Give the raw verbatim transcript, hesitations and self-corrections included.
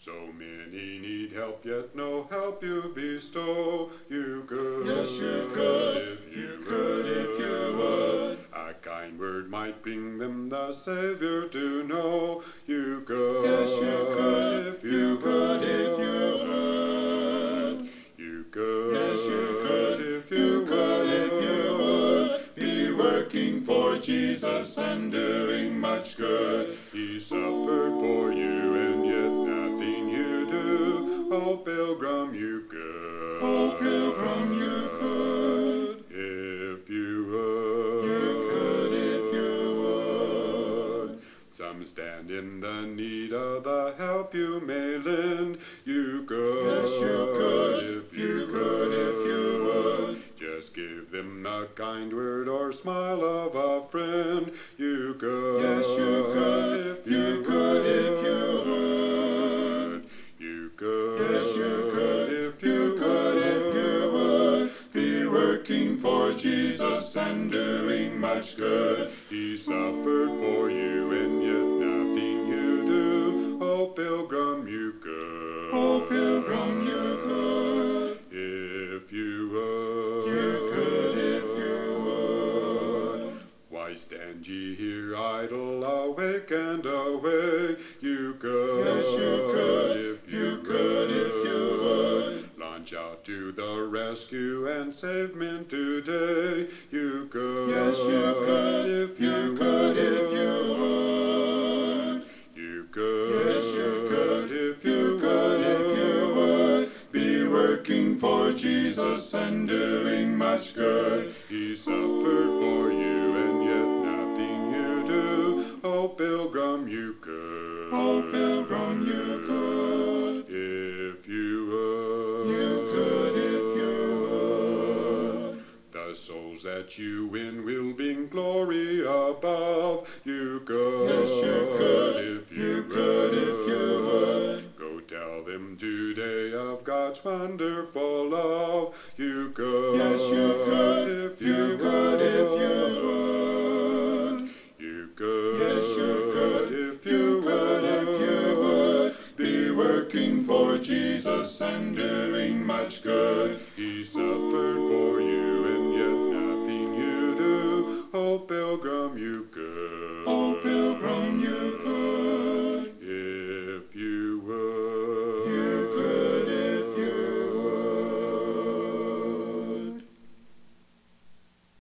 So many need help, yet no help you bestow. You could, yes, you could, if you, you could, if you would. A kind word might bring them the Savior to know. You could, yes, you could, if you, you could, if you would. You could, yes, you could, if you, you could, if you would. Be working for Jesus and doing much good. He suffered for you, and yet nothing you do. Oh, pilgrim, you could. Oh, pilgrim, you could. If you would. You could if you would. Some stand in the need of the help you may lend. You could. Yes, you could. If you, you could if you would. Just give them a kind word or smile of a friend. You could. Yes, you could. If you, you could if you would. You could. Yes, you could. If you, you could if you would. Be working for Jesus and doing much good. He suffered for you, and yet nothing you do. Oh, pilgrim, you could. Oh, pilgrim, you could. If you would. You could if you would. Why stand ye here idle, awake and away? You could. Yes, you could. If you, you could if you would. Launch out to the rescue and save men today. You could. Yes, you could. If you, you could would. if you would. You could. Yes, you could. If you, you could if you would. Be working for Jesus and doing much good. He suffered for you, and yet nothing you do. Oh, pilgrim, you could. Oh, pilgrim, you could. If you would. You could if you would. The souls that you win will bring glory above. You could. Yes, you could. If you, you could if you would. Go tell them today of God's wonderful love. You could. Yes, you could. If you, you could if you would. You could. Yes, you could. If you, you could if you would. Be working for Jesus and doing much good. He suffered for you, and yet nothing you do. Oh, pilgrim, you could.